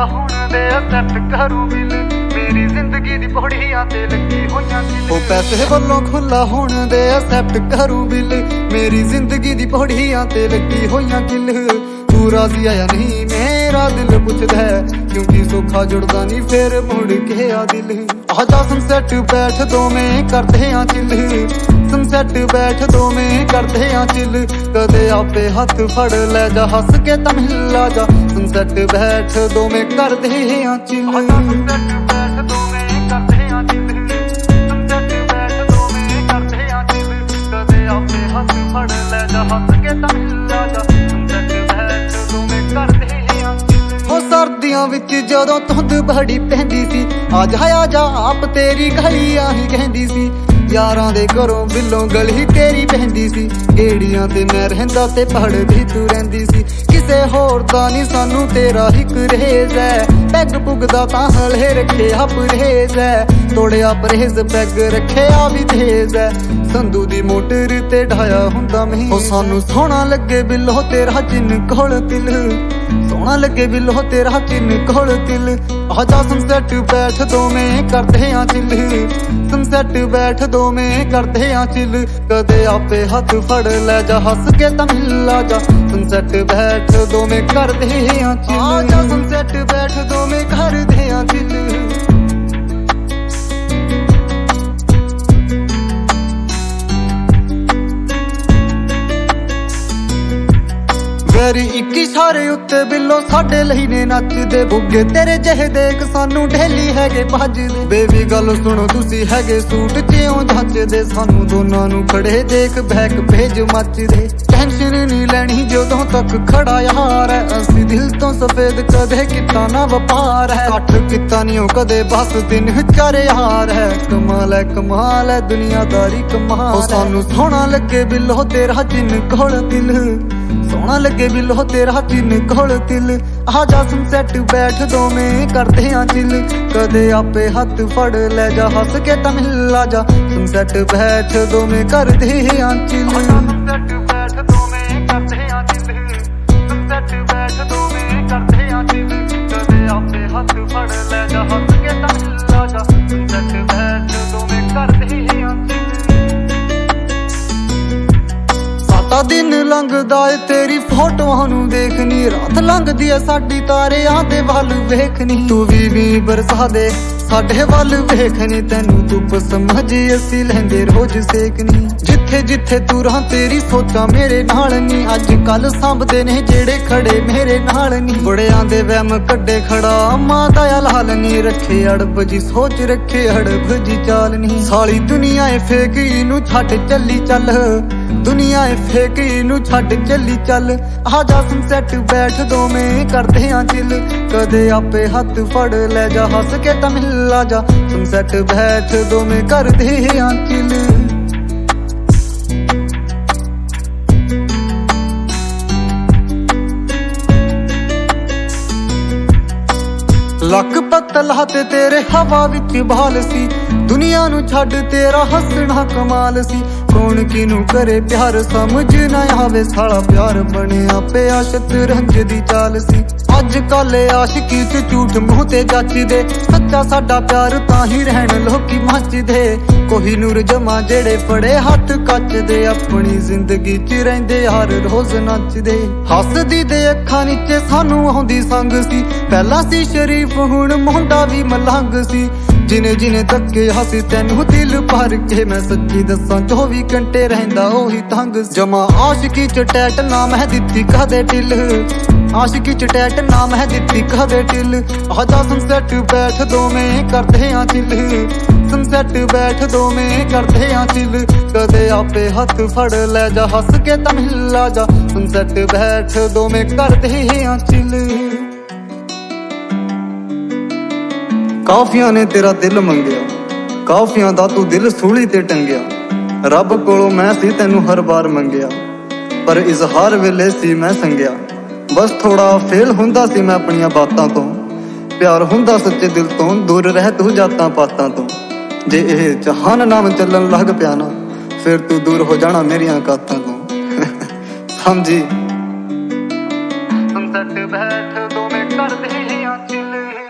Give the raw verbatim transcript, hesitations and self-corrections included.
ਹੁਣ ਦੇ ਸੈੱਟ ਕਰੂ ਬਿਲ ਮੇਰੀ ਜ਼ਿੰਦਗੀ ਦੀ ਪੌੜੀਆਂ ਤੇ ਲੱਗੀ ਹੋਈਆਂ ਕਿੱਲ ਉਹ ਪੈਸੇ ਵੱਲੋਂ ਖੁੱਲਾ ਹੁਣ ਦੇ ਸੈੱਟ ਕਰੂ ਬਿਲ ਮੇਰੀ ਜ਼ਿੰਦਗੀ ਦੀ ਪੌੜੀਆਂ ਤੇ ਲੱਗੀ ਹੋਈਆਂ ਕਿੱਲ ਤੂੰ ਰਾਜ਼ੀ ਆਇਆ ਨਹੀਂ ਮੇਰਾ ਦਿਲ ਪੁੱਛਦਾ ਕਿਉਂਕਿ ਸੌਖਾ ਜੁੜਦਾ ਨਹੀਂ ਫੇਰ ਮੁੜ ਕੇ ਆ ਦਿਲ ਆਜਾ ਸਨਸੈਟ ਬੈਠ ਦੋਵੇਂ ਕਰਦੇ ਆ ਚਿੱਲ ਸਨਸੈਟ ਬੈਠ ਦੋਵੇਂ ਕਰਦੇ ਆ ਚਿੱਲ ਕਦੇ ਆਪੇ ਹੱਥ ਫੜ ਲੈ ਜਾ ਹੱਸ ਕੇ ਤਾਂ ਮਿਲ ਆ ਜਾ ਸਨਸੈਟ ਬੈਠ ਦੋਵੇਂ ਕਰਦੇ ਆ ਚਿੱਲ ਸਨਸੈਟ ਬੈਠ ਦੋਵੇਂ ਕਰਦੇ ਆ ਚਿੱਲ ਸਨਸੈਟ ਬੈਠ ਦੋਵੇਂ ਕਰਦੇ ਆ ਚਿੱਲ ਕਦੇ ਆਪੇ ਹੱਥ ਫੜ ਲੈ ਜਾ ਹੱਸ ਕੇ ਤਾਂ ਮਿਲ ਆ ਜਾ ਸਨਸੈਟ ਬੈਠ ਦੋਵੇਂ ਕਰਦੇ ਆ ਚਿੱਲ ਉਹ ਸਰਦੀਆਂ ਵਿੱਚ ਜਦੋਂ ਧੁੰਦ ਬੜੀ ਪੈਂਦੀ ਸੀ ਆ ਜਾ ਆ ਜਾ ਆਪ ਤੇਰੀ ਗਲੀ ਆਹੀ ਕਹਿੰਦੀ ਸੀ ਯਾਰਾਂ ਦੇ ਘਰੋਂ ਬਿੱਲੋਂ ਗਲੀ ਤੇਰੀ ਬਹਿੰਦੀ ਸੀ ਏੜੀਆਂ ਤੇ ਮੈਂ ਰਹਿੰਦਾ ਤੇ ਪੜਦੀ ਤੂੰ ਰਹਿੰਦੀ ਸੀ ਕਿਸੇ ਹੋਰ ਦਾ ਨਹੀਂ ਸਾਨੂੰ ਤੇਰਾ ਇੱਕ ਰੇਜ਼ ਹੈ ਪੈਗ ਪੁਗਦਾ ਤਾਂ ਹਲੇ ਰੱਖਿਆ ਪਰਹੇਜ਼ ਹੈ ਤੋੜਿਆ ਪਰਹੇਜ਼ ਪੈਗ ਰੱਖਿਆ ਵੀ ਤੇਜ਼ ਹੈ ਸੰਧੂ ਦੀ ਮੋਟਰ ਤੇ ਢਾਇਆ ਹੁੰਦਾ ਮਹੀਂ ਉਹ ਸਾਨੂੰ ਸੋਹਣਾ ਲੱਗੇ ਬਿੱਲੋ ਤੇਰਾ ਚਿੰਨ ਕੋਲ ਤਿਲ ਸੋਹਣਾ ਲੱਗੇ ਬਿੱਲੋ ਤੇਰਾ ਚਿੰਨ ਕੋਲ ਤਿਲ ਆਜਾ ਸਨਸੈਟ ਬੈਠ ਦੋਵੇਂ ਕਰਦੇ ਆ ਚਿੱਲ ਸਨਸੈਟ ਬੈਠ ਦੋਵੇਂ ਕਰਦੇ ਆ ਚਿੱਲ ਕਦੇ ਆਪੇ ਹੱਥ ਫੜ ਲੈ ਜਾ ਹੱਸ ਕੇ ਤਾਂ ਮਿਲ ਆ ਜਾ ਸਨਸੈਟ ਬੈਠ ਦੋਵੇਂ ਕਰਦੇ ਆ ਚਿੱਲ ਆਜਾ ਸਨਸੈਟ ਬੈਠ ਦੋਵੇਂ ਕਰਦੇ ਆ ਚਿੱਲ ਵੈਰੀ ਇੱਕ ਇਸ਼ਾਰੇ ਉੱਤੇ ਬਿੱਲੋ ਸਾਡੇ ਲਈ ਨੇ ਨੱਚਦੇ ਬੁੱਗੇ ਤੇਰੇ ਜਿਹੇ ਦੇਖ ਸਾਨੂੰ ਢੇਲੀ ਹੈਗੇ ਭੱਜਦੇ ਬੇਬੀ ਗੱਲ ਸੁਣੋ ਤੁਸੀਂ ਹੈਗੇ ਸੂਟ ਜਿਉਂ ਜੱਚਦੇ ਸਾਨੂੰ ਦੋਨਾਂ ਨੂੰ ਖੜੇ ਦੇਖ ਬੈਕ ਭੇਜ ਮੱਚਦੇ ਟੈਨਸ਼ਨ ਨਹੀਂ ਲੈਣੀ ਜਦੋਂ ਤੱਕ ਖੜਾ ਯਾਰ ਹੈ ਅਸੀਂ ਦਿਲ ਤੋਂ ਸਫੇਦ ਕਦੇ ਕੀਤਾ ਨਾ ਵਪਾਰ ਹੈ ਕੱਠ ਕੀਤਾ ਨਹੀਂ ਉਹ ਕਦੇ ਬਸ ਦਿਨ ਚਾਰ ਯਾਰ ਹੈ ਕਮਾਲ ਹੈ ਕਮਾਲ ਹੈ ਦੁਨੀਆਦਾਰੀ ਕਮਾਲ ਉਹ ਸਾਨੂੰ ਸੋਹਣਾ ਲੱਗੇ ਬਿੱਲੋ ਤੇਰਾ ਚਿੰਨ ਕੋਲ ਦਿਲ ਸੋਹਣਾ ਲੱਗੇ ਬਿੱਲੋ ਤੇਰਾ ਚਿੰਨ ਕੋਲ ਤਿਲ ਆਜਾ ਸਨਸੈਟ ਬੈਠ ਦੋਵੇਂ ਕਰਦੇ ਆ ਚਿੱਲ ਕਦੇ ਆਪੇ ਹੱਥ ਫੜ ਲੈ ਜਾ ਹੱਸ ਕੇ ਤਾਂ ਮਿਲ ਆ ਜਾ ਸਨਸੈਟ ਬੈਠ ਦੋਵੇਂ ਕਰਦੇ ਆ ਚਿੱਲ ਸਨਸੈਟ ਬੈਠ ਦੋਵੇਂ ਕਰਦੇ ਆ ਚਿੱਲ ਸਨਸੈਟ ਬੈਠ ਦੋਵੇਂ ਕਰਦੇ ਆ ਚਿੱਲ ਕਦੇ ਆਪੇ ਹੱਥ ਫੜ ਲੈ ਜਾ ਹੱਸ ਕੇ ਤਾਂ ਮਿਲ ਆ ਜਾ ਸਨਸੈਟ ਬੈਠ ਦੋਵੇਂ ਕਰਦੇ ਆ ਚਿੱਲ ਸਾਡਾ ਦਿਨ ਲੰਘਦਾ ਏ ਤੇਰੀ ਫੋਟੋਆਂ ਨੂੰ ਦੇਖਣੀ ਰਾਤ ਲੰਘਦੀ ਏ ਸਾਡੀ ਤਾਰਿਆਂ ਦੇ ਵੱਲ ਵੇਖਣੀ ਤੂੰ ਵੀ ਵੀ ਬਰਸਾ ਦੇ ਸਾਡੇ ਵੱਲ ਵੇਖਣੀ ਤੈਨੂੰ ਧੁੱਪ ਸਮਝ ਅਸੀਂ ਲੈਂਦੇ ਰੋਜ਼ ਸੇਕਣੀ ਜਿੱਥੇ ਜਿੱਥੇ ਤੂੰ ਰਾਹ ਤੇਰੀ ਸੋਚਾਂ ਮੇਰੇ ਨਾਲ ਨੀ ਅੱਜ ਕੱਲ ਸਾਂਭਦੇ ਨੇ ਜਿਹੜੇ ਖੜੇ ਮੇਰੇ ਨਾਲ ਨੀ ਬੜਿਆਂ ਦੇ ਵਹਿਮ ਕੱਢੇ ਖੜਾ ਮਾਂ ਦਾ ਲਾਲ ਨੀ ਰੱਖੇ ਅੜਬ ਜੀ ਸੋਚ ਰੱਖੇ ਅੜਬ ਜੀ ਚਾਲ ਨੀ ਸਾਲੀ ਦੁਨੀਆ ਏ ਫੇਕ ਨੂੰ ਛੱਡ ਚੱਲੀ ਚੱਲ ਦੁਨੀਆ ਏ ਫੇਕ ਨੂੰ ਛੱਡ ਚੱਲੀ ਚੱਲ ਆਜਾ ਸਨਸੈਟ ਬੈਠ ਦੋਵੇਂ ਕਰਦੇ ਆ ਚਿੱਲ ਕਦੇ ਆਪੇ ਹੱਥ ਫੜ ਲੈ ਜਾ ਹੱਸ ਕੇ ਤਾਂ ਮਿਲ ਆ ਜਾ ਸਨਸੈਟ ਬੈਠ ਦੋਵੇਂ ਕਰਦੇ ਆ ਚਿੱਲ ਲੱਕ ਪਤਲਾ ਤੇ ਤੇਰੇ ਹਵਾ ਵਿੱਚ ਬਾਲ ਸੀ ਦੁਨੀਆ ਨੂੰ ਛੱਡ ਤੇਰਾ ਹੱਸਣਾ ਕਮਾਲ ਸੀ ਕੌਣ ਕਿਨੂੰ ਕਰੇ ਪਿਆਰ ਸਮਝ ਨਾ ਆਵੇ ਸਾਲਾ ਪਿਆਰ ਬਣਿਆ ਪਿਆ ਸ਼ਤਰੰਜ ਦੀ ਚਾਲ ਸੀ ਅੱਜ ਕੱਲ ਆਸ਼ਿਕੀ ਚ ਝੂਠ ਮੂੰਹ ਤੇ ਜੱਚਦੇ ਸੱਚਾ ਸਾਡਾ ਪਿਆਰ ਤਾਂ ਹੀ ਰਹਿਣ ਲੋਕੀ ਮੱਚਦੇ ਕੋਈ ਨੂਰ ਜਮਾ ਜਿਹੜੇ ਫੜੇ ਹੱਥ ਕੱਚਦੇ ਆਪਣੀ ਜ਼ਿੰਦਗੀ ਚ ਰਹਿੰਦੇ ਯਾਰ ਰੋਜ਼ ਨੱਚਦੇ ਹੱਸਦੀ ਦੇ ਅੱਖਾਂ ਨੀਚੇ ਸਾਨੂੰ ਆਉਂਦੀ ਸੰਗ ਸੀ ਪਹਿਲਾਂ ਸੀ ਸ਼ਰੀਫ ਹੁਣ ਮੁੰਡਾ ਵੀ ਮਲੰਗ ਸੀ ਜਿਨੇ ਜਿਨੇ ਧੱਕੇ ਹੱਸੀ ਤੈਨੂੰ ਦਿਲ ਭਰ ਕੇ ਮੈਂ ਸੱਚੀ ਦੱਸਾਂ ਚੌਵੀ ਘੰਟੇ ਰਹਿੰਦਾ ਉਹੀ ਤੰਗ ਜਮਾ ਆਸ਼ਿਕੀ ਚ ਟੈਟ ਨਾ ਮੈਂ ਦਿੱਤੀ ਕਦੇ ਢਿੱਲ ਆਸ਼ਿਕੀ ਚ ਟੈਟ ਨਾ ਮੈਂ ਦਿੱਤੀ ਕਦੇ ਢਿੱਲ ਆਜਾ ਸਨਸੈਟ ਬੈਠ ਦੋਵੇਂ ਕਰਦੇ ਆ ਚਿੱਲ ਸਨਸੈਟ ਬੈਠ ਦੋਵੇਂ ਕਰਦੇ ਆ ਚਿੱਲ ਕਦੇ ਆਪੇ ਹੱਥ ਫੜ ਲੈ ਜਾ ਹੱਸ ਕੇ ਤਾਂ ਮਿਲ ਆ ਜਾ ਸਨਸੈਟ ਬੈਠ ਦੋਵੇਂ ਕਰਦੇ ਆ ਚਿੱਲ ਕਾਫੀਆਂ ਨੇ ਤੇਰਾ ਦਿਲ ਮੰਗਿਆ ਕਾਫੀਆਂ ਦਾ ਤੂੰ ਦਿਲ ਸੂਲੀ ਤੇ ਟੰਗਿਆ ਰੱਬ ਕੋਲੋਂ ਮੈਂ ਸੀ ਤੈਨੂੰ ਹਰ ਵਾਰ ਮੰਗਿਆ ਪਰ ਇਜ਼ਹਾਰ ਵੇਲੇ ਸੀ ਮੈਂ ਸੰਗਿਆ ਬਸ ਥੋੜਾ ਫੇਲ ਹੁੰਦਾ ਸੀ ਮੈਂ ਆਪਣੀਆਂ ਬਾਤਾਂ ਤੋਂ ਪਿਆਰ ਹੁੰਦਾ ਸੱਚੇ ਦਿਲ ਤੋਂ ਦੂਰ ਰਹਿ ਤੂੰ ਜਾਤਾਂ ਪਾਤਾਂ ਤੋਂ ਜੇ ਇਹ ਜਹਾਨ ਨਾਮ ਚੱਲਣ ਲੱਗ ਪਿਆ ਨਾ ਫਿਰ ਤੂੰ ਦੂਰ ਹੋ ਜਾਣਾ ਮੇਰੀਆਂ ਕਾਤਾਂ ਤੋਂ ਸਮਝੀ ਸਨਸੈਟ ਬੈਠ ਦੋਵੇਂ ਕਰਦੇ ਆ ਚਿੱਲ